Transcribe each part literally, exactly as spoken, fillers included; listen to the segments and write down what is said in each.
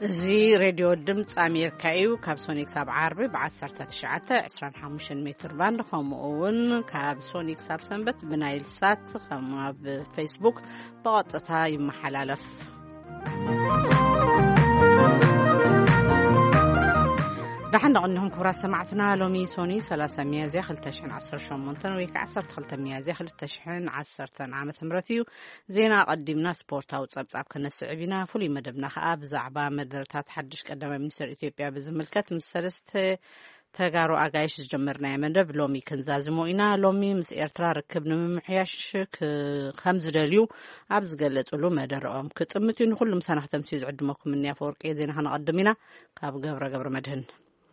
زي راديو الدمت أمريكايو كابسونيك ساب عربي بعشرة تشعة عشرين خمسة متر باند خمون كابسونيك ساب سنبت بنايل سات خما بفيسبوك بقطتها يمحلالف دحين نقولهم كورا سمعتنا لومي سوني ثلاثة ميازي خل تشحن عصر شمونتن ويك عصر خلت ميازي خل تشحن عصر عامة مرثيو زينا قدمنا سبورت أو تصاب كنا سعبنا فلي مدبنا خاب زعبا مدرتات حدش قدام منسر إثيوبيا بزملكت مسرست تجارو أجايش جمرنا مدب لومي كنزازمو إنا لومي مس إرترا ركبنا ممحياش خمس دليو عبز قلت له مدرهم كتمتين كل مسانة تمسيز عدمكم مني فورك زينا هنقدمنا قاب قبر قبر مدهن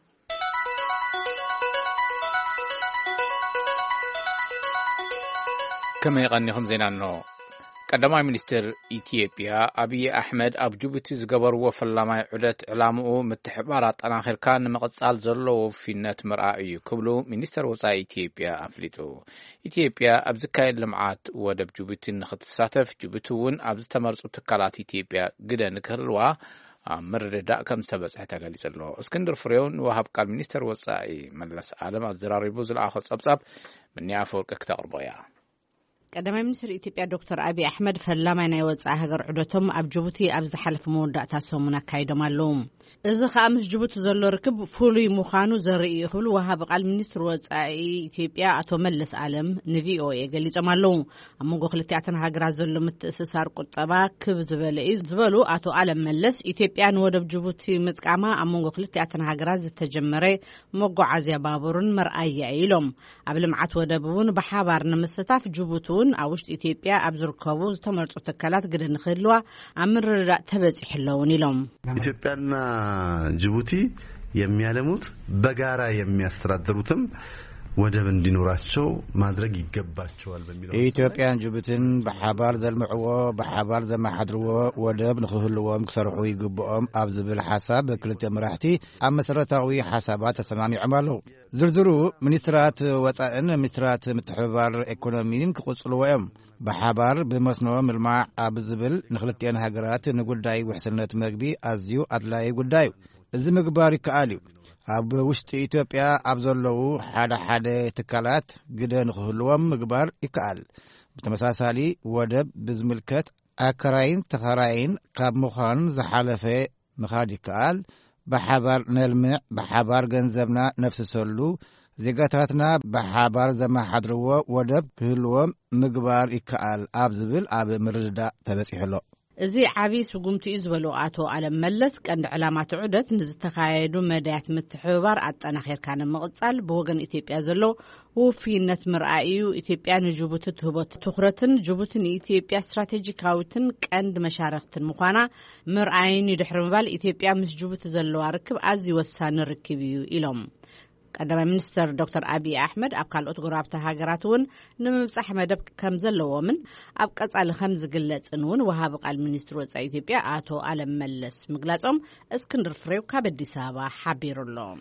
كما يغنيهم زينانو قدما منستر إثيوبيا أبي أحمد أب جوبتي زغبر وفلما عدت علامو متحبارات أناخر كان مقصال زلو في النت مرأي كبلو منستر وصا إثيوبيا أفليتو إثيوبيا أبزكاي لمعات ودب جوبتي نختساتف جوبتون أبز تمرسو تكالات إثيوبيا قدا نكرلوا مردا كم استبصح تغالي زلو اسكندر فريون وهاب قال منستر وصا ملس عالم الزراري بوز الأخذ صبصب من يعفور كتقربويا قدام منسر إثيوبيا دكتور أبي أحمد فلما ينوزع هجر عدتهم أب جبوتي أبز حلف مودع تاسومنا كايدو مالوم إذا خامس جبوت زلو ركب فولي مخانو زرقي يخبل وهاب قال منستر وزعي إثيوبيا أتو ملس عالم نفي أو يقلي جمالوم أمو قخلتي عتنا هجر زلو متأسسار قطبا كبزبالي زبالو أتو عالم ملس إثيوبيا نودب جبوتي متقاما أمو قخلتي عتنا هجر زي تجمري موقع عزيا بابورن مرأي عيلوم قبل معت ودبون بحابار نمستاف جبوتو أوشت إثيوبيا أبزر كابوز تمرت أتكلات قدر نخلوا عمر لا تبز حلوني لهم إثيوبيا جيبوتي يميالموت بقارة يميستردروتم ወደብ እንዲኖራቸው ማድረግ ይገባቸዋል በሚለው ኢትዮጵያን ጅቡቲን በሐባር ዘልምዕዎ በሐባር ዘማሐድርዎ ወደብ ንኽህልዎም ክሰርሑ ይግብኦም ኣብ ዝብል ሓሳብ በክልተ መራሕቲ ኣብ መሰረታዊ ሓሳባት ተሰማሚዖም ኣለዉ ዝርዝሩ ሚኒስትራት ወጻእን ሚኒስትራት ምትሕብባር ኢኮኖሚን ክቕጽልዎ እዮም በሐባር በመስኖ ምልማዕ ኣብ ዝብል ንኽልቲአን ሃገራት ንጉዳይ ውሕስነት መግቢ ኣዝዩ ኣድላይ ጉዳይ እዚ ምግባር ይከኣል እዩ ኣብ ውሽጢ ኢትዮጵያ ኣብ ዘለዉ ሓደ ሓደ ትካላት ግደ ንኽህልዎም ምግባር ይከኣል ብተመሳሳሊ ወደብ ብዝምልከት ኣከራይን ተኸራይን ካብ ምዃን ዝሓለፈ ምኻድ ይከኣል በሓባር ነልምዕ በሓባር ገንዘብና ነፍስሰሉ ዜጋታትና በሓባር ዘማሓድርዎ ወደብ ክህልዎም ምግባር ይከኣል ኣብ ዝብል ኣብ ምርድዳእ ተበፂሕሎ زي عبي سقومتي إزولو آتو على ملس كان علامات عدت نزتخايدو مدايات متحوار عطانا خير كان مغتصال بوغن إثيوبيا زلو وفي نت مرأيو إثيوبيا نجوبت تهبط تخرتن جوبتن إثيوبيا استراتيجيكاوتن كاند مشاركتن مخانا مرأيين يدحرم بال إثيوبيا مش جوبت زلو ركب عزي وسان ركبيو إلهم قدام منستر دكتور أبي أحمد أبقى الأطقراب تهاجراتون نمسح مدب كم زلوا من أبقى على خمس قلة إنون وهابق المنستر وزع إثيوبيا آتو على ملس مقلاتهم اسكندر فريو كابدي سابا حبير اللهم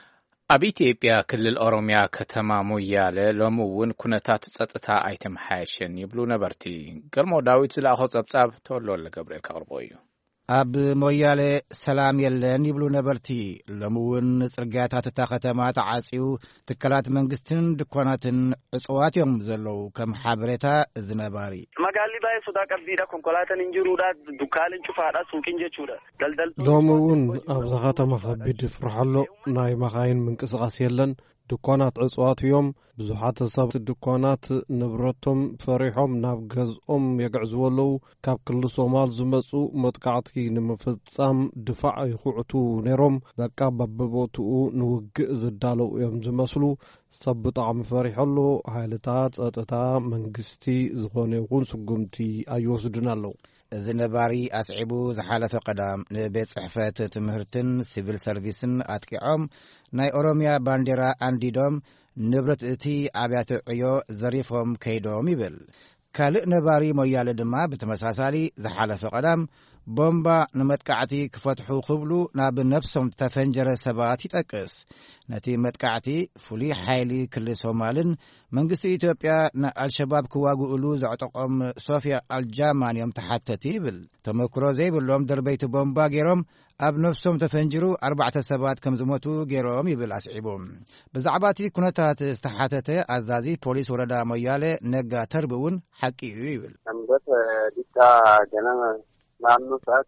أبي إثيوبيا كل الأوروميا كتما مويالة لمون كنتات ستتا أيتم حاشن يبلو نبرتي قرمو داويت زلاخو صبصاب تولو لقبريل كغربويو ኣብ ሞያሌ ሰላም የለን ይብሉ ነበርቲ ለሙውን ጽርግያታት እታ ከተማ ተዓጺው ትካላት መንግስትን ድኳናትን ዕጽዋት እዮም ዘለዉ ከም ሓበሬታ ዝነባሪ መጋሊ ባይ ሱዳ ቀቢዳ ኮንኮላተን እንጅሩዳ ዱካልን ጩፋዳ ሱቅን ጀቹዳ ደልደል ለሙውን ኣብ ከተማ ከቢድ ፍርሐሎ ናይ መኻይን ምንቅስቃስ የለን ድኳናት ዕጽዋት እዮም ብዙሓት ሰብ ድኳናት ንብረቶም ፈሪሖም ናብ ገዝኦም የግዕዝወለው ካብ ክልል ሶማል ዝመጹ መጥቃዕቲ ንምፍጻም ድፋዕ ይኹዕቱ ነይሮም በቃ በበቦትኡ ንውግእ ዝዳለው እዮም ዝመስሉ ሰብ ብጣዕሚ ፈሪሖሎ ሃይልታት ጸጥታ መንግስቲ ዝኾነ ይኹን ስጉምቲ ኣይወስዱን ኣለዉ እዚ ነባሪ ኣስዒቡ ዝሓለፈ ቀዳም ንቤት ጽሕፈት ትምህርትን ሲቪል ሰርቪስን ኣጥቂዖም ናይ ኦሮሚያ ባንዴራ አንዲዶም ንብረት እቲ ኣብያተ ዕዮ ዘሪፎም ከይዶም ይብል ካልእ ነባሪ ሞያለ ድማ ብተመሳሳሊ ዝሓለፈ ቀዳም ቦምባ ንመጥቃዕቲ ክፈትሑ ክብሉ ናብ ነፍሶም ተፈንጀረ ሰባት ይጠቅስ ነቲ መጥቃዕቲ ፍሉይ ሓይሊ ክልል ሶማልን መንግስቲ ኢትዮጵያ ንአልሸባብ ክዋግኡሉ ዘዕጠቆም ሶፊያ አልጃማን እዮም ተሓተቲ ይብል ተመክሮ ዘይብሎም ደርበይቲ ቦምባ ገይሮም ኣብ ነፍሶም ተፈንጅሩ አርባዕተ ሰባት ከም ዝሞቱ ገይሮም ይብል አስዒቦም ብዛዕባ እቲ ኩነታት ዝተሓተተ አዛዚ ፖሊስ ወረዳ ሞያሌ ነጋ ተርብውን ሓቂ እዩ ይብል ኣምበት ዲታ ገና ናምኑ ሰዓቲ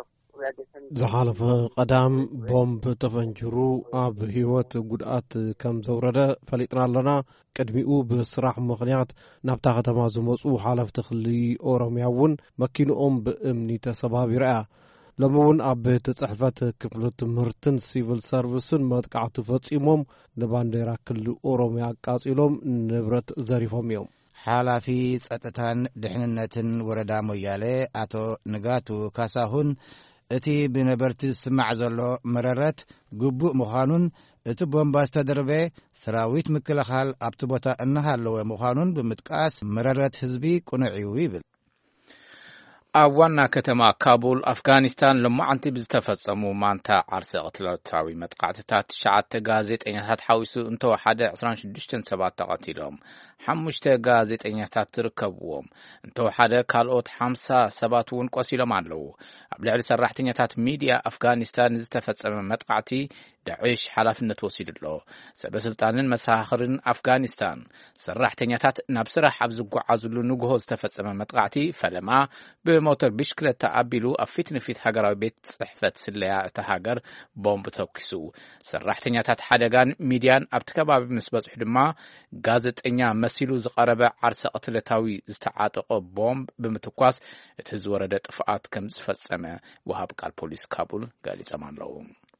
ዝሓለፈ ቀዳም ቦምብ ተፈንጅሩ ኣብ ህይወት ጉድኣት ከም ዘውረደ ፈሊጥና ኣለና ቅድሚኡ ብስራሕ ምኽንያት ናብታ ከተማ ዝመፁ ሓለፍቲ ክልል ኦሮምያ እውን መኪንኦም ብእምኒ ተሰባቢራ ሎሚ እውን ኣብ ቤት ጽሕፈት ክፍሊ ትምህርትን ሲቪል ሰርቪስን መጥቃዕቲ ፈጺሞም ንባንዴራ ክልል ኦሮምያ አቃጺሎም ንብረት ዘሪፎም እዮም ሓላፊ ጸጥታን ድሕንነትን ወረዳ ሞያሌ አቶ ንጋቱ ካሳሁን እቲ ብነበርቲ ዝስማዕ ዘሎ መረረት ግቡእ ምዃኑን እቲ ቦምባ ዝተደርበ ሰራዊት ምክልኻል ኣብቲ ቦታ እናሃለወ ምዃኑን ብምጥቃስ መረረት ህዝቢ ቁኑዕ እዩ ይብል ኣብ ዋና ከተማ ካቡል ኣፍጋኒስታን ልማዓንቲ ብዝተፈጸሙ ማንታ ዓርሲ ቅትለታዊ መጥቃዕትታት ትሽዓተ ጋዜጠኛታት ሓዊሱ እንተወሓደ عشرين وستة ሰባት ተቐቲሎም ሓሙሽተ ጋዜጠኛታት ትርከብዎም እንተወሓደ ካልኦት خمسة ሰባት እውን ቆሲሎም ኣለዉ ኣብ ልዕሊ ሰራሕተኛታት ሚድያ ኣፍጋኒስታን ዝተፈጸመ መጥቃዕቲ ዳዕሽ ሓላፍነት ወሲድሎ ሰበስልጣንን መሳኽርን ኣፍጋኒስታን ሰራሕተኛታት ናብ ስራሕ ኣብ ዝጓዓዝሉ ንግሆ ዝተፈጸመ መጥቃዕቲ ፈለማ ብሞተር ብሽክለታ ኣቢሉ ኣብ ፊት ንፊት ሃገራዊ ቤት ጽሕፈት ስለያ እታ ሃገር ቦምብ ተኪሱ ሰራሕተኛታት ሓደጋን ሚድያን ኣብቲ ከባቢ ምስ በጽሑ ድማ ጋዜጠኛ መሲሉ ዝቐረበ ዓርሰ ቅትለታዊ ዝተዓጠቆ ቦምብ ብምትኳስ እቲ ዝወረደ ጥፍኣት ከም ዝፈጸመ ወሃብ ቃል ፖሊስ ካቡል ገሊጾም ኣለዉ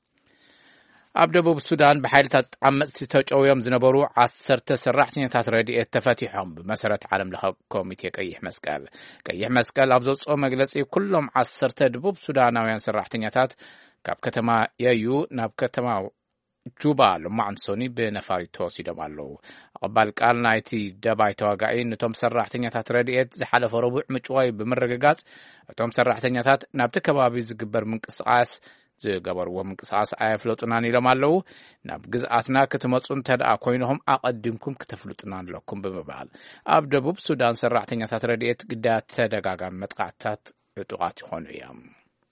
ኣብ ደቡብ ሱዳን ብሓይልታት ዓመጽቲ ተጨውዮም ዝነበሩ ዓሰርተ ሰራሕተኛታት ረድኤት ተፈቲሖም ብመሰረት ዓለም ለኸ ኮሚቴ ቀይሕ መስቀል ቀይሕ መስቀል ኣብ ዘውፅኦ መግለጺ ኩሎም ዓሰርተ ደቡብ ሱዳናውያን ሰራሕተኛታት ካብ ከተማ የዩ ናብ ከተማ ጁባ ልማዕንሶኒ ብነፋሪት ተወሲዶም ኣለዉ ኣቐባል ቃል ናይቲ ደባይ ተዋጋኢ ነቶም ሰራሕተኛታት ረድኤት ዝሓለፈ ረቡዕ ምጭዋይ ብምርግጋጽ እቶም ሰራሕተኛታት ናብቲ ከባቢ ዝግበር ምንቅስቃስ ዝገበርዎ ምንቅስቃስ ኣየፍለጡናን ኢሎም ኣለዉ ናብ ግዝኣትና ክትመፁ እንተደኣ ኮይንኩም ኣቐዲምኩም ክተፍልጡና ኣለኩም ብምባል ኣብ ደቡብ ሱዳን ሰራሕተኛታት ረድኤት ግዳያት ተደጋጋሚ መጥቃዕትታት ዕጡቃት ይኾኑ እዮም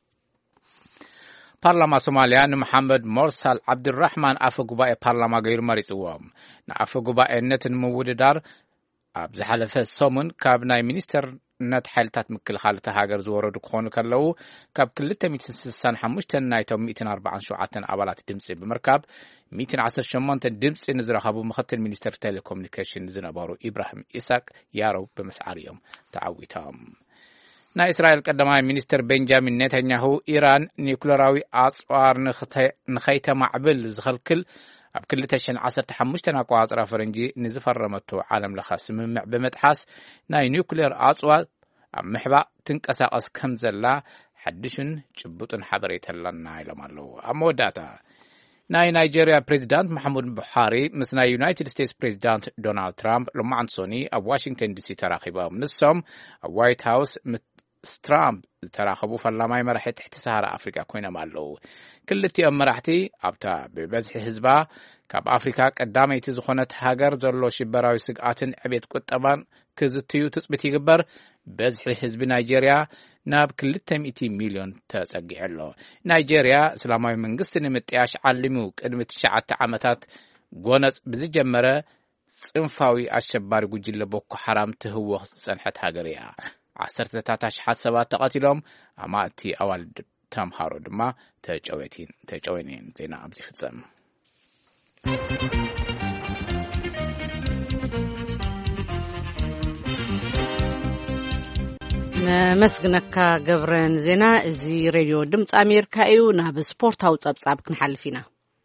ፓርላማ ሶማሊያ ንመሐመድ ሞርሳል ዓብድራሕማን ኣፈ ጉባኤ ፓርላማ ገይሩ መሪፅዎም ንኣፈ ጉባኤነት ንምውድዳር ኣብ ዝሓለፈ ሰሙን ካብ ናይ ሚኒስተርነት ሓይልታት ምክልኻል እታ ሃገር ዝወረዱ ክኾኑ ከለዉ ካብ ክልተ ሚእትን ስድሳን ሓሙሽተ ናይቶም ሚእትን ኣርባዓን ሸውዓተ ኣባላት ድምፂ ብምርካብ ሚእትን ዓሰርተ ሸሞንተ ድምፂ ንዝረኸቡ ምክትል ሚኒስተር ቴሌኮሙኒኬሽን ዝነበሩ ኢብራሂም ኢሳቅ ያሮው ብምስዓር እዮም ተዓዊቶም ናይ እስራኤል ቀዳማይ ሚኒስተር ቤንጃሚን ኔታንያሁ ኢራን ኒውክሌራዊ ኣጽዋር ንኸይተማዕብል ዝኸልክል ኣብ ክልተ ሽሕን ዓሰርተ ሓሙሽተ ኣቆጻጽራ ፈረንጂ ንዝፈረመቶ ዓለም ለኸ ስምምዕ ብምጥሓስ ናይ ኒውክሌር ኣጽዋር ኣብ ምሕባእ ትንቀሳቐስ ከም ዘላ ሓድሽን ጭቡጥን ሓበሬታ ኣለና ኢሎም ኣለዉ ኣብ መወዳእታ ናይ ናይጄሪያ ፕሬዚዳንት መሐሙድ ቡሓሪ ምስ ናይ ዩናይትድ ስቴትስ ፕሬዚዳንት ዶናልድ ትራምፕ ሎማዓንሶኒ ኣብ ዋሽንግተን ዲሲ ተራኺቦም ንሶም ኣብ ዋይት ሃውስ ትራምፕ ዝተራኸቡ ፈላማይ መራሒ ትሕቲ ሰሃራ ኣፍሪካ ኮይኖም ኣለዉ ክልቲኦም መራሕቲ ኣብታ ብበዝሒ ህዝባ ካብ ኣፍሪካ ቀዳመይቲ ዝኾነት ሃገር ዘሎ ሽበራዊ ስግኣትን ዕቤት ቁጠባን ክዝትዩ ትፅቢት ይግበር በዝሒ ህዝቢ ናይጄርያ ናብ ክልተ ሚእቲ ሚልዮን ተጸጊዕ ኣሎ ናይጄርያ እስላማዊ መንግስቲ ንምጥያሽ ዓሊሙ ቅድሚ ትሽዓተ ዓመታት ጎነጽ ብዝጀመረ ጽንፋዊ ኣሸባሪ ጉጅለ ቦኮ ሓራም ትህወኽ ዝጸንሐት ሃገር እያ ዓሰርተ ታታሽሓት ሰባት ተቐቲሎም ኣማእቲ ኣዋልድ ተምሃሮ ድማ ተጨወቲን ተጨወኒን ዜና ኣብዚ ፍጸም ነመስግነካ ገብረን ዜና እዚ ሬድዮ ድምፂ ኣሜሪካ እዩ ናብ ስፖርታዊ ጸብጻብ ክንሓልፍ ኢና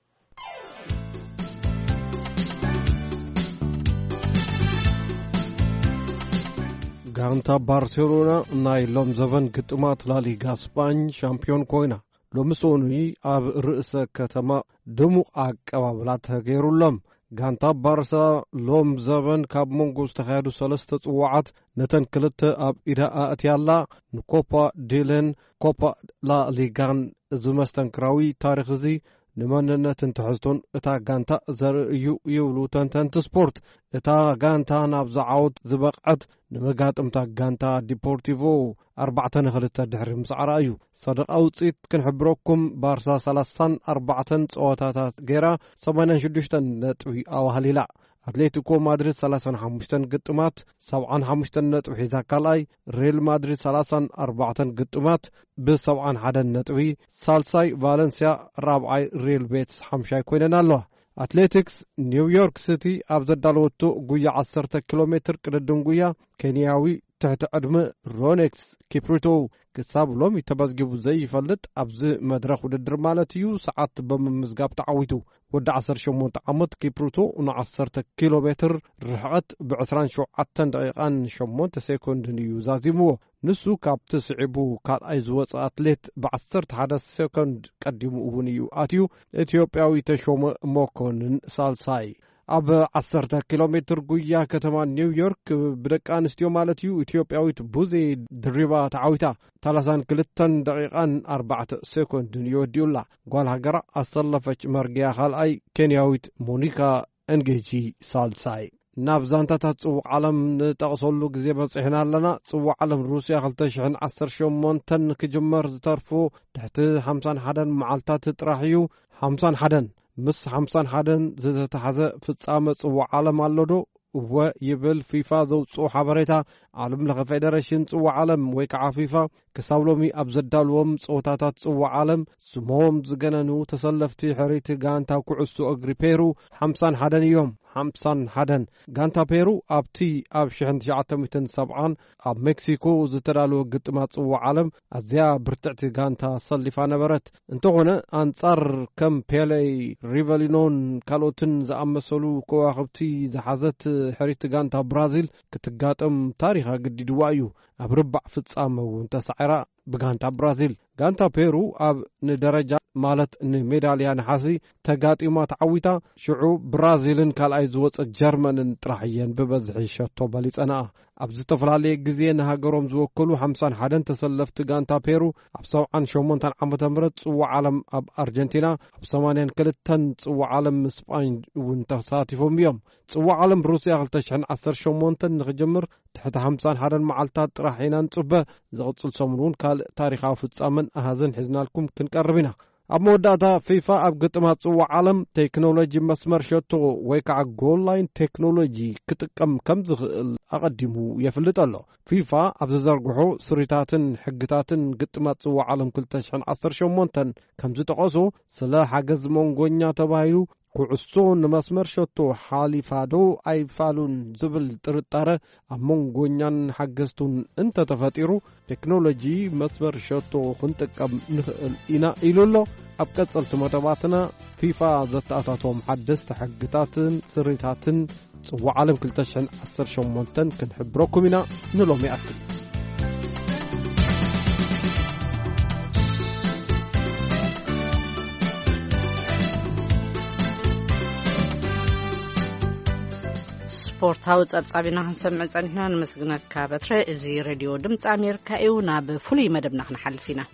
ጋንታ ባርሴሎና ናይ ሎም ዘበን ግጥማት ላሊጋ ስፓኝ ሻምፒዮን ኮይና ሎሚ ሰኑይ ኣብ ርእሰ ከተማ ድሙቕ ኣቀባብላ ተገይሩሎም ጋንታ ባርሳ ሎም ዘበን ካብ ሞንጎ ዝተኻየዱ ሰለስተ ጽዋዓት ነተን ክልተ ኣብ ኢዳ ኣእትያላ ንኮፓ ዲለን ኮፓ ላ ሊጋን ዝመስተንክራዊ ታሪኽ እዚ ንመንነትን ትሕዝቶን እታ ጋንታ ዘርእዩ ይብሉ ተንተንቲ ስፖርት። እታ ጋንታ ናብ ዝዓወት ዝበቕዐት ንመጋጥምታ ጋንታ ዲፖርቲቮ ኣርባዕተ ንኽልተ ድሕሪ ምስዓራ እዩ። ሰደቓ ውፅኢት ክንሕብረኩም ባርሳ ሰላሳን ኣርባዕተን ፀወታታት ገይራ ሰማንያን ሽዱሽተ ነጥቢ ኣዋህሊላ። አትሌቲኮ ማድሪድ ሰላሳን ሓሙሽተን ግጥማት ሰብዓን ሓሙሽተን ነጥቢ ሒዛ ካልኣይ፣ ሪል ማድሪድ ሰላሳን ኣርባዕተን ግጥማት ብሰብዓን ሓደን ነጥቢ ሳልሳይ፣ ቫለንሲያ ራብዓይ፣ ሪል ቤትስ ሓምሻይ ኮይነን ኣለዋ። አትሌቲክስ ኒውዮርክ ሲቲ ኣብ ዘዳለወቱ ጉያ ዓሰርተ ኪሎ ሜትር ቅድድም ጉያ ኬንያዊ ትሕቲ ዕድመ ሮኔክስ ኪፕሩቶ ክሳብ ሎሚ ተመዝጊቡ ዘይፈልጥ ኣብዚ መድረኽ ውድድር ማለት እዩ ሰዓት ብምምዝጋብ ተዓዊቱ። ወዲ ዓሰርተ ሸሞንተ ዓመት ኪፕሩቶ ንዓሰርተ ኪሎ ሜትር ርሕቐት ብዕስራን ሸውዓተን ደቂቓን ሸሞንተ ሴኮንድን እዩ ዛዚምዎ። ንሱ ካብቲ ስዒቡ ካልኣይ ዝወፀ አትሌት ብዓሰርተ ሓደ ሴኮንድ ቀዲሙ እውን እዩ ኣትዩ። ኢትዮጵያዊ ተሾመ መኮንን ሳልሳይ። ኣብ ዓሰርተ ኪሎ ሜትር ጉያ ከተማ ኒውዮርክ ብደቂ ኣንስትዮ ማለት እዩ ኢትዮጵያዊት ቡዜ ድሪባ ተዓዊታ ሰላሳን ክልተን ደቂቓን ኣርባዕተ ሴኮንድን ይወዲኡላ። ጓል ሃገራ ኣሰለፈች መርግያ ካልኣይ፣ ኬንያዊት ሞኒካ ኤንጌጂ ሳልሳይ። ናብ ዛንታታት ጽዋዕ ዓለም ንጠቕሰሉ ግዜ በፂሕና ኣለና። ጽዋዕ ዓለም ሩስያ ክልተ ሽሕን ዓሰርተ ሸሞንተን ክጅመር ዝተርፎ ትሕቲ ሓምሳን ሓደን መዓልታት ጥራሕ እዩ። ሓምሳን ሓደን ምስ ሓምሳን ሓደን ዝተተሓዘ ፍጻመ ጽዋዕ ዓለም ኣሎ ዶ እወ ይብል ፊፋ ዘውፅኦ ሓበሬታ። ዓለም ለኸ ፌደሬሽን ጽዋዕ ዓለም ወይ ከዓ ፊፋ ክሳብ ሎሚ ኣብ ዘዳልዎም ፀወታታት ጽዋዕ ዓለም ስሞም ዝገነኑ ተሰለፍቲ ሕሪት ጋንታ ኩዕሶ እግሪ ፔሩ ሓምሳን ሓደን እዮም። ሓምሳን ሓደን ጋንታ ፔሩ ኣብቲ ኣብ ሽሕን ትሽዓተ ሚእትን ሰብዓን ኣብ ሜክሲኮ ዝተዳለወ ግጥማት ጽዋዕ ዓለም ኣዝያ ብርትዕቲ ጋንታ ሰሊፋ ነበረት። እንተኾነ አንጻር ከም ፔሌይ፣ ሪቨሊኖን ካልኦትን ዝኣመሰሉ ከዋኽብቲ ዝሓዘት ሕሪት ጋንታ ብራዚል ክትጋጠም ታሪኻ ገዲድዋ እዩ። ኣብ ርባዕ ፍጻመ እውን ተሳዒራ ብጋንታ ብራዚል። ጋንታ ፔሩ ኣብ ንደረጃ ማለት ንሜዳልያ ነሓሲ ተጋጢማ ተዓዊታ ሽዑ ብራዚልን ካልኣይ ዝወፀት ጀርመንን ጥራሕ እየን ብበዝሒ ሸቶ በሊፀና። ኣብ ዝተፈላለየ ግዜ ንሃገሮም ዝወከሉ ሓምሳን ሓደን ተሰለፍቲ ጋንታ ፔሩ ኣብ ሰብዓን ሸሞንተን ዓመተ ምህረት ጽዋዕ ዓለም ኣብ ኣርጀንቲና፣ ኣብ ሰማንያን ክልተን ጽዋዕ ዓለም ስፓኝ እውን ተሳቲፎም እዮም። ጽዋዕ ዓለም ሩስያ ክልተ ሽሕን ዓሰርተ ሸሞንተን ንኽጅምር ትሕቲ ሓምሳን ሓደን መዓልታት ጥራሕ ኢና ንጽበ። ዝቕፅል ሰሙን እውን ካልእ ታሪኻዊ ፍጻመን ኣሃዘን ሒዝናልኩም ክንቀርብ ኢና። ኣብ መወዳእታ ፊፋ ኣብ ግጥማት ጽዋዕ ዓለም ቴክኖሎጂ መስመር ሸቶ ወይ ከዓ ጎል ላይን ቴክኖሎጂ ክጥቀም ከም ዝኽእል ኣቐዲሙ የፍልጥ ኣሎ። ፊፋ ኣብ ዝዘርግሖ ስሪታትን ሕግታትን ግጥማት ጽዋዕ ዓለም ክልተ ሽሕን ዓሰርተ ሸሞንተን ከም ዝጠቐሶ ስለ ሓገዝ መንጎኛ ተባሂሉ ኩዕሶ ንመስመር ሸቶ ሓሊፋዶ ኣይፋሉን ዝብል ጥርጣረ ኣብ መንጎኛን ሓገዝቱን እንተተፈጢሩ ቴክኖሎጂ መስመር ሸቶ ክንጥቀም ንኽእል ኢና ኢሉ ኣሎ። ኣብ ቀጸልቲ መደባትና ፊፋ ዘተኣታቶም ሓደስቲ ሕግታትን ስሪታትን ጽዋዕ ዓለም ክልተ ሽሕን ዓሰርተ ሸሞንተን ክንሕብረኩም ኢና ንሎሚ ኣክል። ስፖርታዊ ጸብጻቢና ክንሰምዕ ጸኒሕና ንመስግነካ በትረ። እዚ ሬድዮ ድምፂ ኣሜሪካ እዩ። ናብ ፍሉይ መደብና ክንሓልፍ ኢና።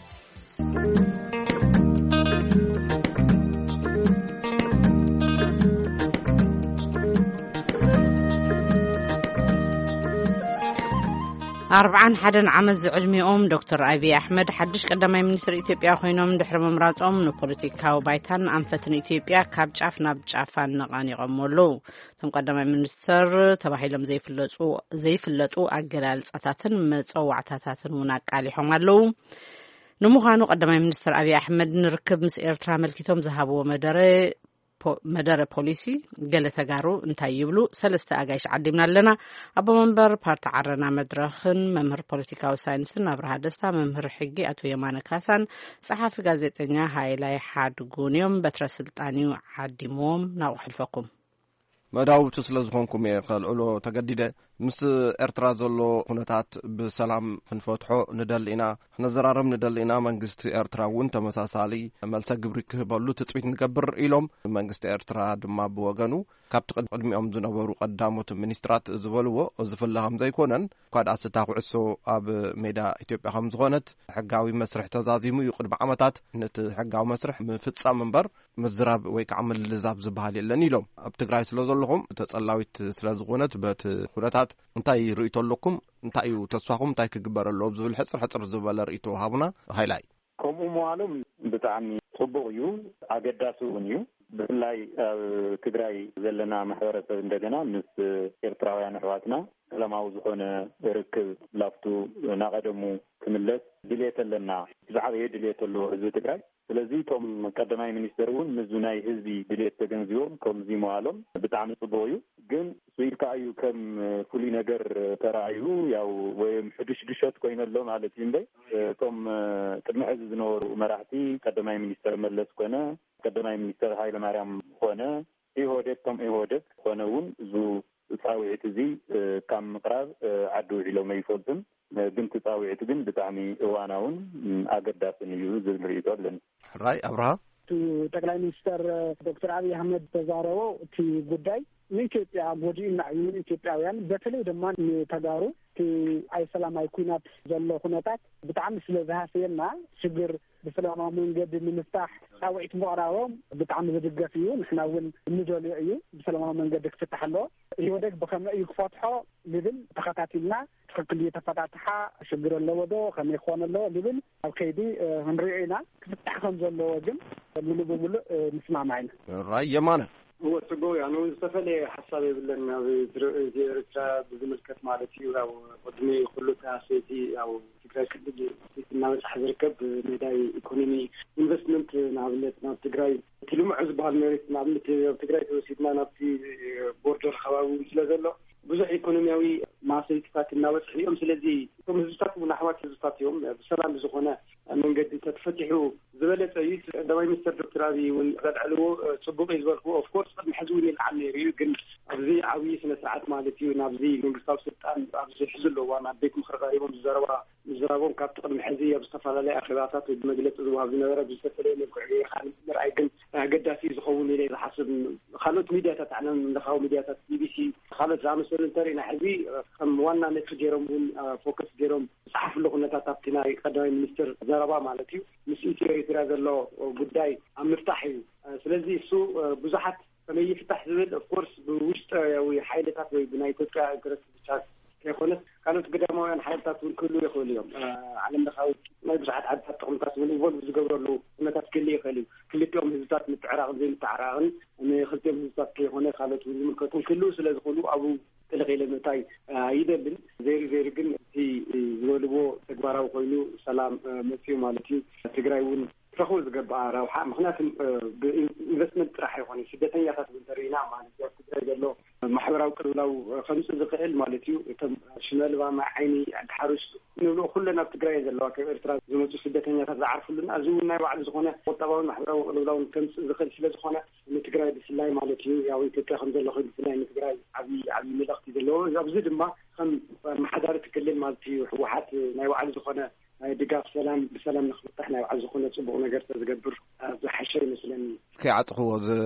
ኣርባዓን ሓደን ዓመት ዝዕድሚኦም ዶክተር ኣብይ ኣሕመድ ሓድሽ ቀዳማይ ሚኒስትር ኢትዮጵያ ኮይኖም ድሕሪ ምምራጾም ንፖለቲካዊ ባይታን ኣንፈትን ኢትዮጵያ ካብ ጫፍ ናብ ጫፍ ኣነቓኒቖም ኣለዉ። እቶም ቀዳማይ ሚኒስትር ተባሂሎም ዘይፍለጡ ዘይፍለጡ ኣገላልጻታትን መፀዋዕታታትን እውን ኣቃሊሖም ኣለዉ። ንምዃኑ ቀዳማይ ሚኒስትር ኣብይ ኣሕመድ ንርክብ ምስ ኤርትራ መልኪቶም ዝሃብዎ መደረ መደረ ፖሊሲ ገለ ተጋሩ እንታይ ይብሉ? ሰለስተ ኣጋይሽ ዓዲምና ኣለና። ኣቦ መንበር ፓርቲ ዓረና መድረኽን መምህር ፖለቲካዊ ሳይንስን ኣብርሃ ደስታ፣ መምህር ሕጊ ኣቶ የማነ ካሳን፣ ጸሓፊ ጋዜጠኛ ሃይላይ ሓድጉን እዮም። በትረ ስልጣን ዓዲሞም ናብኡ ሕልፈኩም መዳውቲ ስለ ዝኾንኩም እየ ከልዕሎ ተገዲደ ምስ ኤርትራ ዘሎ ኩነታት ብሰላም ክንፈትሖ ንደሊና ነዘራረብ ንደሊና መንግስቲ ኤርትራ እውን ተመሳሳሊ መልሰ ግብሪ ክህበሉ ትጽቢት ንገብር ኢሎም መንግስቲ ኤርትራ ድማ ብወገኑ ካብቲ ቅድሚኦም ዝነበሩ ቀዳሞት ሚኒስትራት ዝበልዎ ዝፍለኸም ዘይኮነን ኳድኣ ስታ ኩዕሶ ኣብ ሜዳ ኢትዮጵያ ከም ዝኾነት ሕጋዊ መስርሕ ተዛዚሙ ይቅድሚ ዓመታት ነቲ ሕጋዊ መስርሕ ምፍጻም እምበር ምዝራብ ወይ ከዓ ምልዛብ ዝበሃል የለን ኢሎም ኣብ ትግራይ ስለ ዘለኹም ተጸላዊት ስለ ዝኾነት በቲ ኩነታት እንታይ ርእይቶ ኣለኩም እንታይ እዩ ተስፋኹም እንታይ ክግበር ኣለዎ ዝብል ሕጽር ሕጽር ዝበለ ርእይቶ ሃቡና ሃይላይ ከምኡ መዋሎም ብጣዕሚ ጽቡቕ እዩ ኣገዳሲ እውን እዩ ብፍላይ ኣብ ትግራይ ዘለና ማሕበረሰብ እንደገና ምስ ኤርትራውያን ኣሕዋትና ሰላማዊ ዝኾነ ርክብ ላፍቱ ናቀደሙ ክምለስ ድሌት ኣለና ብዛዕባ ድሌት ኣለዎ ህዝቢ ትግራይ ስለዚ ቶም ቀዳማይ ሚኒስትር እውን ምዙ ናይ ህዝቢ ድሌት ተገንዚቦም ከምዚ መዋሎም ብጣዕሚ ጽቡቕ እዩ ግን ስኢልካ እዩ ከም ፍሉይ ነገር ተራእዩ ያው ወይም ሕዱሽ ድሸት ኮይነሎ ማለት እዩ እንበይ ቶም ቅድሚ ሕዚ ዝነበሩ መራሕቲ ቀዳማይ ሚኒስትር መለስ ኮነ ቀዳማይ ሚኒስትር ሃይለማርያም ኮነ ኢህወዴግ ቶም ኢህወዴግ ኮነ እውን ዙ ጻውዒት እዚ ካብ ምቅራብ ዓዱ ዒሎም ኣይፈልጥም ግን ጻውዒት ግን ብጣዕሚ እዋናውን ኣገዳስን እዩ ዝብል ርእይቶ ኣለኒ ራይ አብርሃ ጠቅላይ ሚኒስትር ዶክተር አብይ አህመድ ተዛረቦ እቲ ጉዳይ ንኢትዮጵያ ጎዲና እዩ ኢትዮጵያውያን በተለይ ድማ ተጋሩ እቲ ኣይ ሰላማዊ ኩናት ዘሎ ኩነታት ብጣዕሚ ስለ ዝሃሰየና ሽግር ብሰላማዊ መንገዲ ንምፍታሕ ጻውዒት ምቕራቦም ብጣዕሚ ዝድገፍ እዩ ንሕና እውን ንደልዮ እዩ ብሰላማዊ መንገዲ ክፍታሕ ኣሎ ኢህወዴግ ብኸመይ እዩ ክፈትሖ ዝብል ተኸታቲልና ትክክል የተፈታተሓ ሽግር ኣለዎ ዶ ከመይ ክኾን ኣለዎ ዝብል ኣብ ከይዲ ክንሪኦ ኢና ክፍታሕ ከም ዘለዎ ግን ሙሉእ ብሙሉእ ንስማዕማ ኢና ራይ የማነ هو تقول يعني مستفلي حسابي بالله بزيارة بزملكة مالتي أو قدمي كلها سيتي أو تقرأ كذي الناس حذركب مداي إيكونومي إنفستمنت نعملت نعم تقرأ كلهم عزب هالمريت نعملت تقرأ توسيدنا نبتي بوردر خواو سلازله بزح إيكونوميوي مع سيتفات الناس اليوم سلازي ثم زستات ونحوات زستات يوم بسلام زخونة من قد تتفتحوا زبالة عيد دواي مستر دكتور أبي ونقعد عليه صبوق يزبطوا أوف كورس قد محزوني العمل يريد أبزي عوي سنة ساعات مالتي ونابزي من قصاب ستان أبزي حزله وأنا بيت مخرجاريهم الزروا الزروا كابت قد محزية بصفة لا أخلاقات ومجلس وابزنا ورا بيستفيدون من كل خالد مرعيكن قداسي زخوني لي حسب خالد ميديا تتعلم من خاو ميديا تي بي سي خالد زعما سولنترينا حبي خم وانا نتجيرهم فوكس جيرهم صحف اللغة تاتبتنا قدام المستر زروا مالتي مسيتي يتراز الله ጉዳይ አምርታህ ስለዚህ እሱ ብዙሓት ከመይ ይፍታህ ዝብል ኦፍ ኮርስ ብውሽጥ ያው ሓይልታት ወይ ብናይ ኢትዮጵያ ግረት ብቻ ከሆነ ካሉት ገዳማውያን ሓይልታት ሁሉ ይኽእሉ እዮም ዓለም ለኻዊ ናይ ብዙሓት ዓድታት ጥቕምታት ውን ኢቮልቭ ዝገብረሉ ኩነታት ክህሉ ይኽእል እዩ ክልቲኦም ህዝብታት ምትዕራቕን ዘይምትዕራቕን ንክልቲኦም ህዝብታት ከይኾነ ካልኦት ውን ዝምልከቱ ክህሉ ስለ ዝኽእሉ ኣብኡ ጥልቕ ምታይ ይደልን ዘይሩ ዘይሩ ግን እቲ ዝበልዎ ተግባራዊ ኮይኑ ሰላም መፅኡ ማለት እዩ ትግራይ ውን تأخذ جبا روحة مخناتهم بإنفستمنت راح يكون شدة ياخذ بالترينا مالتي أكتر له محورة وكل لو خمسة دقائق مالتي تم شمال ومع عيني الحرش إنه كلنا بتجري ذا كيف إرتراض زموت شدة ياخذ عارف لنا أزونا وعد زخونة وطبعا محورة ولو لو خمسة دقائق شدة زخونة نتجري بسلاي مالتي أو يتكلم خمسة دقائق بسلاي نتجري عبي عبي ملقتي ذا لو يبزد ما خم محدار تكلم مالتي وحات نوعد زخونة دقاق سلام بسلام نخبطحنا وعز خلنا صبغ نقرت زقبر بحشي مثلا كيعطخو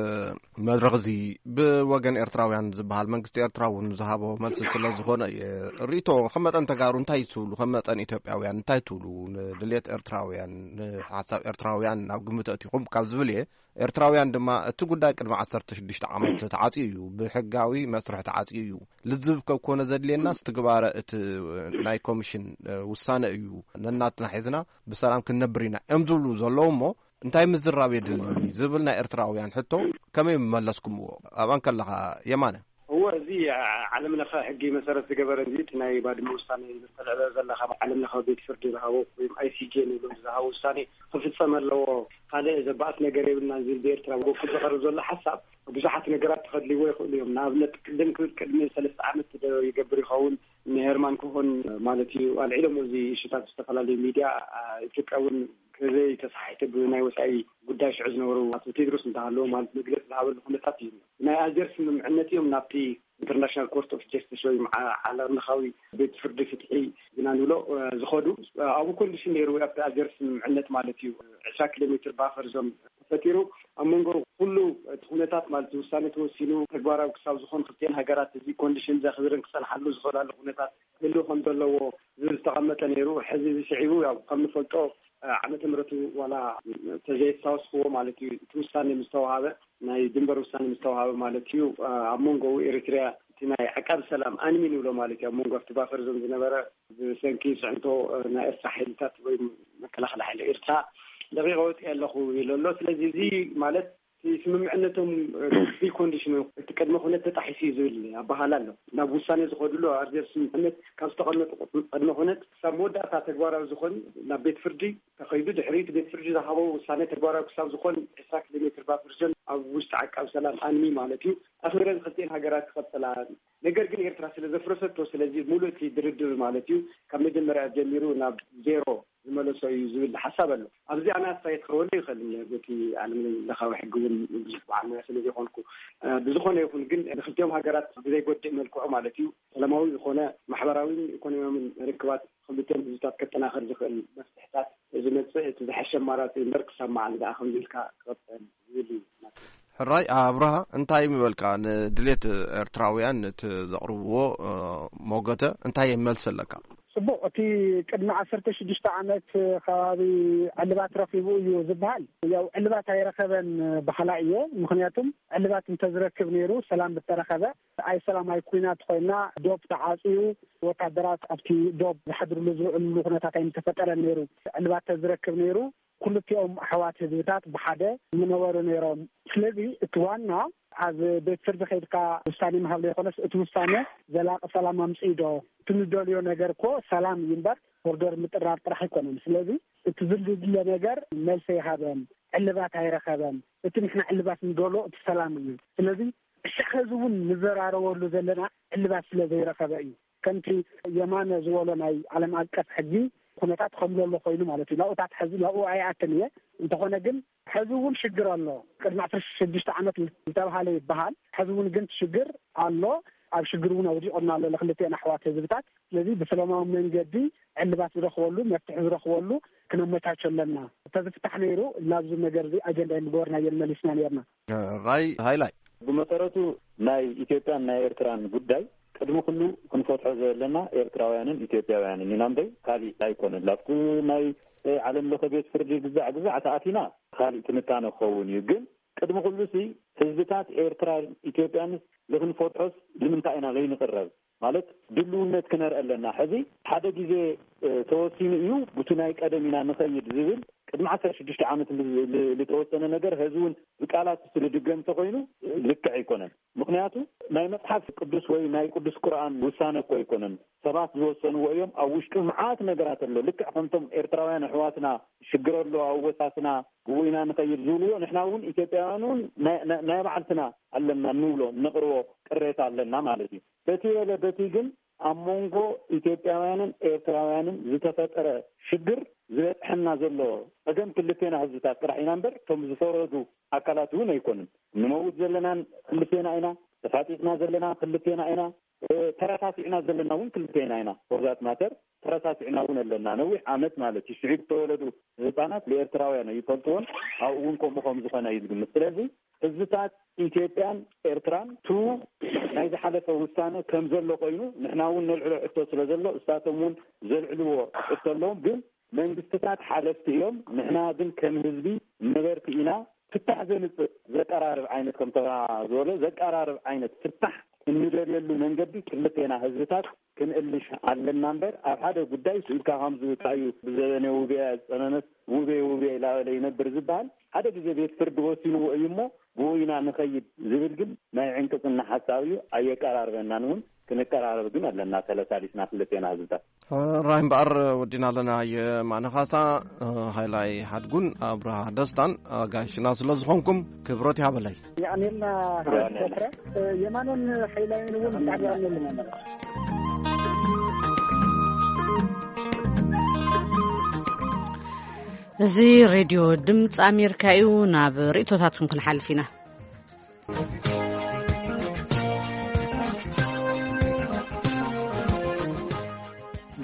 مدرغزي بوغن إرتراويان زبال منقست إرتراون زهابو ملس سلا زخونا ريتو خمت أن تقارون تايتولو خمت أن إتوبياويان تايتولو دليت إرتراويان حساب إرتراويان أو قمت أتيقوم كالزبليه إرتراويان دما تقوداي قدم عصرت شدشت عملت تعاطيو بحقاوي مسرح تعاطيو لزب كوكونا زدلي الناس تقبارة ناي كوميشن وسانة ايو نناتنا حيزنا بسلام كنبرينا امزولو زلومو انتاي مزراب يدل زبلنا إرتراويان حتو كمي مملسكم أبان كاللها يمانه هو زي علمنا خا حقي مسارة تقبر نزيد ناي بعد موساني مثلا زلها علمنا خا بيت فرد لها ويم اي سي جي نلو زها وساني خفت سمر لو قال إذا بعثنا قريب ننزل بيرترا وفي ذكر زل حساب وبزحت نقرات تخلي ويخلي اليوم نابلت كلم كل كلمة ثلاث عامات يقبر يخون نهرمان كهون مالتي والعلم وزي شتات استقلال الميديا تكون كذي تصحيح بناي وسعي قداش عزنا ورو تدرس انتهى له مالت مجلس الهواء الخمسات نا أجرس من عنتي ومن نبتي ኢንተርናሽናል ኮርት ኦፍ ጀስቲስ ወይ ዓለም ለኻዊ ቤት ፍርድ ፍትሒ ዝናንብሎ ዝኸዱ ኣብኡ ኮንዲሽን ነይሩ ኣብቲ ኣገር ስምምዕነት ማለት እዩ عشرين ኪሎ ሜትር ባፈር ዞን ፈቲሩ ኣብ መንጎ ኩሉ ኩነታት ማለት ውሳኔ ተወሲኑ ተግባራዊ ክሳብ ዝኾን ክልቲአን ሃገራት እዚ ኮንዲሽን ዘኽብርን ክሰልሓሉ ዝኽእላሉ ኩነታት ህሉ ከም ዘለዎ ዝተቐመጠ ነይሩ ሕዚ ዝስዒቡ ያው ከም ንፈልጦ ዓመተ ምሕረቱ ዋላ ተዘይተወስኽዎ ማለት እዩ እቲ ውሳኔ ምስተዋሃበ ናይ ድንበር ውሳኔ ምስተዋሃበ ማለት እዩ ኣብ መንጎ ኤርትራ እቲ ናይ ዓቃብ ሰላም ኣንሚን ይብሎ ማለት እዩ ኣብ መንጎ ኣብቲ ባፈር ዞን ዝነበረ ብሰንኪ ፅዕንቶ ናይ ኤርትራ ሓይልታት ወይ መከላኸሊ ሓይሊ ኤርትራ ደቂቃ ወፂኡ ኣለኹ ኢሉ ኣሎ ስለዚ እዚ ማለት ስምምዕነቶም ቢ ኮንዲሽን እቲ ቅድመ ኩነት ተጣሒሱ ዝብል ኣባሃላ ኣሎ ናብ ውሳኔ ዝኸድሉ ኣርዘር ስምምዕነት ካብ ዝተቐመጡ ቅድመ ኩነት ክሳብ መወዳእታ ተግባራዊ ዝኾን ናብ ቤት ፍርዲ ተኸይዱ ድሕሪት ቤት ፍርዲ ዝሃቦ ውሳኔ ተግባራዊ ክሳብ ዝኾን عشرين ኪሎ ሜትር ባፈር ዞን ኣብ ውሽጢ ዓቃብ ሰላም ኣንሚ ማለት እዩ ኣኽብረን ክልቲአን ሃገራት ክቐፅላ ነገር ግን ኤርትራ ስለ ዘፍረሰቶ ስለዚ ሙሉእ እቲ ድርድር ማለት እዩ ካብ መጀመርያ ጀሚሩ ናብ ዜሮ ዝመለሶ እዩ ዝብል ሓሳብ ኣሎ ኣብዚ ኣነ ኣስተያየት ክህበሉ ይኽእል በቲ ዓለም ለኻዊ ሕጊ እውን ብዙሕ በዓል ሞያ ስለ ዘይኮንኩ ብዝኾነ ይኹን ግን ንክልቲኦም ሃገራት ብዘይጎድእ መልክዑ ማለት እዩ ሰላማዊ ዝኾነ ማሕበራዊን ኢኮኖሚያውን ርክባት ክልቲኦም ህዝብታት ከጠናኸር ዝኽእል መፍትሕታት ዝመፅእ እቲ ዝሓሸ ኣማራፂ እምበር ክሳብ መዓዝ ደኣ ከምዚ ኢልካ ክቐፅል ዝብል እዩ ሕራይ ኣብርሃ እንታይ ምበልካ ንድሌት ኤርትራውያን እቲ ዘቕርብዎ ሞገተ እንታይ መልሲ ኣለካ ጽቡቕ እቲ ቅድሚ ዓሰርተ ሽዱሽተ ዓመት ከባቢ ዕልባት ረኺቡ እዩ ዝበሃል ያው ዕልባት ኣይረኸበን ባህላ እየ ምክንያቱም ዕልባት እንተዝረክብ ነይሩ ሰላም ብተረኸበ ኣይ ሰላማዊ ኩናት ኮይና ዶብ ተዓፅዩ ወታደራት ኣብቲ ዶብ ዝሓድርሉ ዝውዕልሉ ኩነታት ኣይምተፈጠረ ነይሩ ዕልባት ተዝረክብ ነይሩ ኩልቲኦም ኣሕዋት ህዝብታት ብሓደ ምነበሩ ነይሮም ስለዚ እቲ ዋና ኣብ ቤት ፍርዲ ከይድካ ውሳኔ ምሃብ ዘይኮነስ እቲ ውሳኔ ዘላቂ ሰላም ኣምፅኡ ዶ እቲ ንደልዮ ነገር እኮ ሰላም እዩ እምበር ቦርደር ምጥራር ጥራሕ ኣይኮነን ስለዚ እቲ ዝድለ ነገር መልሲ ይሃበን ዕልባት ኣይረኸበን እቲ ንሕና ዕልባት ንደልዮ እቲ ሰላም እዩ ስለዚ እሻዕ ሕዚ እውን ንዘራረበሉ ዘለና ዕልባት ስለ ዘይረኸበ እዩ ከምቲ የማነ ዝበሎ ናይ ዓለም ኣቀፍ ሕጊ ኩነታት ከምዘሎ ኮይኑ ማለት እዩ ላኡታት ሕዚ ላኡ ኣይኣትን እየ እንተኾነ ግን ሕዚ እውን ሽግር ኣሎ ቅድሚ ዓሰርተ ሽዱሽተ ዓመት ዝተባሃለ ይበሃል ሕዚ እውን ግን ሽግር ኣሎ ኣብ ሽግር እውን ኣውዲቖና ኣሎ ለክልቲአን ኣሕዋት ህዝብታት ስለዚ ብሰላማዊ መንገዲ ዕልባት ዝረኽበሉ መፍትሒ ዝረኽበሉ ክነመቻቸ ኣለና ተዝፍታሕ ነይሩ ላብዚ ነገር እዚ ኣጀንዳ ንገበርና የመሊስና ነርና ራይ ሃይላይ ብመሰረቱ ናይ ኢትዮጵያን ናይ ኤርትራን ጉዳይ ቅድሚ ኩሉ ክንፈትሖ ዘለና ኤርትራውያንን ኢትዮጵያውያንን ኢና እምበይ ካሊእ ኣይኮነን ላብቲ ናይ ዓለም ለኸ ቤት ፍርዲ ግዛዕ ግዛዕ ተኣቲና ካሊእ ትንታነ ክኸውን እዩ ግን ቅድሚ ኩሉ ሲ ህዝብታት ኤርትራ ኢትዮጵያንስ ንክንፈትሖስ ንምንታይ ኢና ዘይንቅረብ ማለት ድልውነት ክነርኢ ኣለና ሕዚ ሓደ ግዜ ተወሲኑ እዩ ብቲ ናይ ቀደም ኢና ንኸይድ ዝብል ቅድሚ ዓሰርተ ሽዱሽተ ዓመት ዝተወሰነ ነገር ህዝቡን ብቃላት ስለድገም ተኮይኑ ልክዕ ኣይኮነን ምክንያቱ ናይ መጽሓፍ ቅዱስ ወይ ናይ ቅዱስ ቁርኣን ውሳነ እኮ ኣይኮነን ሰባት ዝወሰንዎ እዮም ኣብ ውሽጡ መዓት ነገራት ኣሎ ልክዕ ከምቶም ኤርትራውያን ኣሕዋትና ሽግር ኣሎ ኣብ ወሳስና ብውኢና ንኸይድ ዝብልዎ ንሕና እውን ኢትዮጵያውያን እውን ናይ ባዕልትና ኣለና ንብሎ ነቕርቦ ቅሬታ ኣለና ማለት እዩ በቲ የለ በቲ ግን ኣብ መንጎ ኢትዮጵያውያንን ኤርትራውያንን ዝተፈጠረ ሽግር ዝበፅሐና ዘሎ ፀገም ክልቴና ህዝብታት ጥራሕ ኢና እምበር እቶም ዝፈረዱ ኣካላት እውን ኣይኮንን ንመውት ዘለና ክልቴና ኢና ተፋጢጥና ዘለና ክልቴና ኢና ተረሳሲዕና ዘለና እውን ክልቴና ኢና ወዛት ማተር ተረሳሲዕና እውን ኣለና ነዊሕ ዓመት ማለት እዩ ሽዑብ ተወለዱ ህፃናት ለኤርትራውያን ይፈልጥዎን ኣብኡ እውን ከምኡ ከም ዝኾነ እዩ ዝግምት ስለዚ ህዝብታት ኢትዮጵያን ኤርትራን ቱ ናይ ዝሓለፈ ውሳነ ከም ዘሎ ኮይኑ ንሕና እውን ነልዕሎ ሕቶ ስለ ዘሎ እሳቶም እውን ዘልዕልዎ ሕቶ ኣለዎም ግን መንግስትታት ሓለፍቲ እዮም ንሕና ግን ከም ህዝቢ ነበርቲ ኢና ፍታሕ ዘምፅእ ዘቀራርብ ዓይነት ከም ተራ ዝበሎ ዘቀራርብ ዓይነት ፍታሕ እንደልየሉ መንገዲ ክልቴና ህዝብታት ክንእልሽ ኣለና እምበር ኣብ ሓደ ጉዳይ ስኢልካ ከምዚ ታዩ ብዘበነ ውብያ ፀነነት ውብያ ውብያ ላበለ ይነብር ዝበሃል ሓደ ግዜ ቤት ፍርዲ ወሲንዎ እዩ እሞ ብውኢና ንኸይድ ዝብል ግን ናይ ዕንቅፅና ሓሳብ እዩ ኣየቀራርበናን እውን ክንቀራረብ ግን ኣለና ተለሳሊስና ክልቴና ህዝብታት ራይ እምበኣር ወዲና ኣለና የማነኻሳ ሃይላይ ሓድጉን ኣብርሃ ደስታን ጋሽና ስለ ዝኾንኩም ክብሮት ይሃበለይ ያዕኒልና ተፍረ የማንን ሃይላይን እውን ታዲያነልና እዚ ሬድዮ ድምፂ ኣሜሪካ እዩ ናብ ርእቶታትኩም ክንሓልፍ ኢና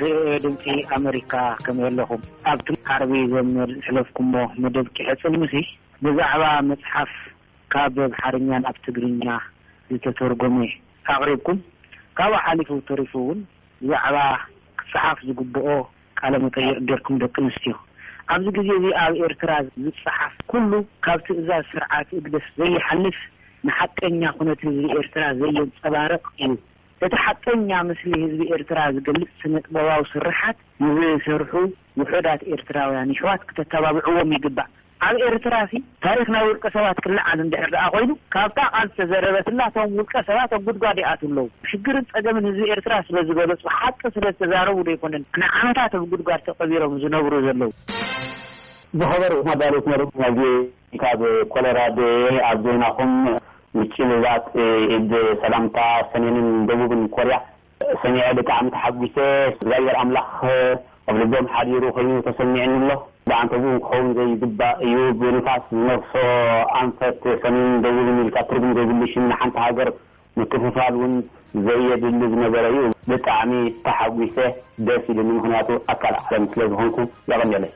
ድምፂ ኣሜሪካ ከመለኹም ኣብቲ ዓረቢ ዘመር ሕለፍኩሞ መደብ ክሕፅል ሙሲ ብዛዕባ መጽሓፍ ካብ ብሓርኛ ናብ ትግርኛ ዝተተርጎመ ኣቕሪብኩም ካብ ሓሊፉ ተሪፉ እውን ብዛዕባ ክጽሓፍ ዝግብኦ ቃለ መጠይቅ ገርኩም ደቂ ኣንስትዮ ኣብዚ ግዜ እዚ ኣብ ኤርትራ ዝጽሓፍ ኩሉ ካብ ትእዛዝ ስርዓት እግደስ ዘይሓልፍ ንሓቀኛ ኩነት ህዝቢ ኤርትራ ዘየንጸባርቕ እዩ እቲ ሓቀኛ ምስሊ ህዝቢ ኤርትራ ዝገልጽ ስነ-ጥበባዊ ስርሓት ንዝሰርሑ ውሑዳት ኤርትራውያን ኣሕዋት ክተተባብዕዎም ይግባእ ኣብ ኤርትራ ሲ ታሪክና ውልቀ ሰባት ክልዓል እንድሕር ደኣ ኮይኑ ካብታ ቃል ዝተዘረበትላቶም ውልቀ ሰባት ኣብ ጉድጓድ ይኣትውለው ሽግርን ፀገምን ህዝቢ ኤርትራ ስለዝገለጹ ሓቂ ስለዝተዛረቡ ዘይኮነን ንዓመታት ኣብ ጉድጓድ ተቐቢሮም ዝነብሩ ዘለው ብኸበር መዳሎት ነሩ ናዚ ካብ ኮሎራዶ ኣብ ዜናኹም ምጭልባት ኢድ ሰላምታ ሰሜንን ደቡብን ኮርያ ሰሚዐ ብጣዕሚ ተሓጒሰ እግዚአብሔር ኣምላኽ ኣብ ልቦም ሓዲሩ ኮይኑ ተሰሚዕኒ ኣሎ ብዓንተ እውን ክኸውን ዘይግባእ እዩ ብንፋስ ዝነፍሶ ኣንፈት ሰሜንን ደቡብን ኢልካ ትርጉም ዘይብሉ ሽም ንሓንቲ ሃገር ምክፍፋል እውን ዘየድሊ ዝነበረ እዩ ብጣዕሚ ተሓጒሰ ደስ ኢሉኒ ምክንያቱ ኣካል ዓለም ስለ ዝኾንኩ የቐኒለይ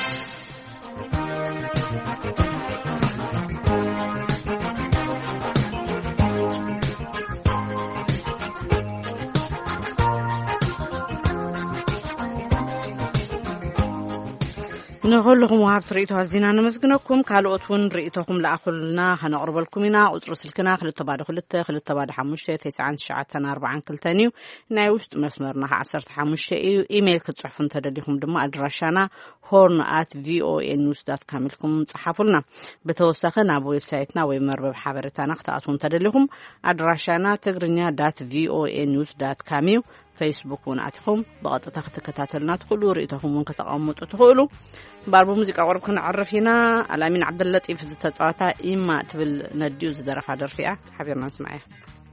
نقولكم وهاب تريتوا هزينا نمسكنكم كالوتون ريتوكم لأخلنا هنقربلكم هنا وترسل لنا خلت تبادل خلت خلت تبادل حمشة تسعة ساعة أربعة كل تانيو نايوست مسمرنا عصرت حمشة إيميل كتصحفون تدليكم دم أدراشنا horn at v o a news dot com لكم صحفولنا بتوثقنا بويب سايتنا ويمر بحبرتنا خطأتون تدليكم أدراشنا تقرنيا dot v o a news dot com فيسبوك ونعتهم بغض تختكتاتلنا تقولوا رئيتهم ونكتقاموا تقولوا باربو موسيقى قرب كنا عرفينا الأمين عبد اللطيف زتتصاوتا إما تبل نديوز درفع درفيع حبيرنا نسمعها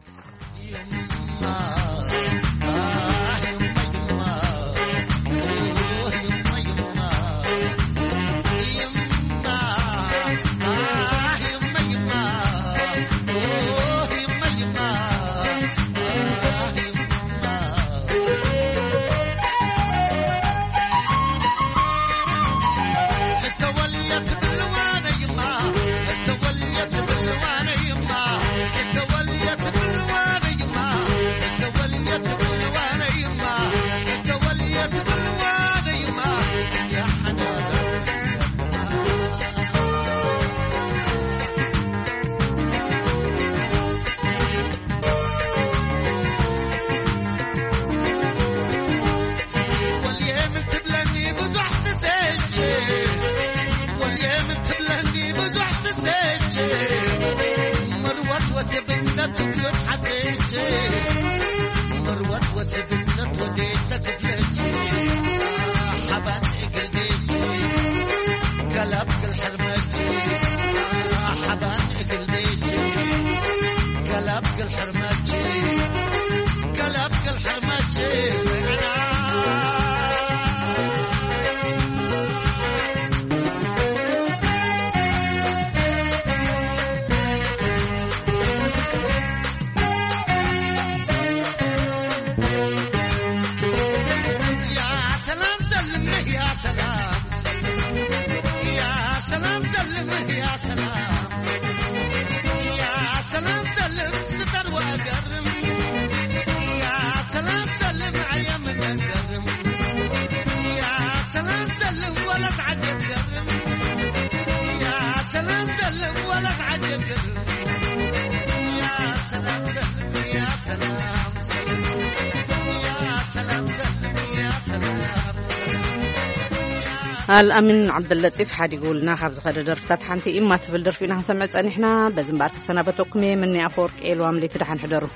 الأمين عبد اللطيف حد يقولنا خبز خد درفتات حنتي إما تفل درفينا سمعت أن إحنا بزن بارك السنة بتوكمي مني أفورك إيل واملي ترح نحضره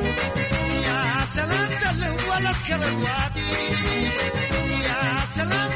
الوادي يا سلام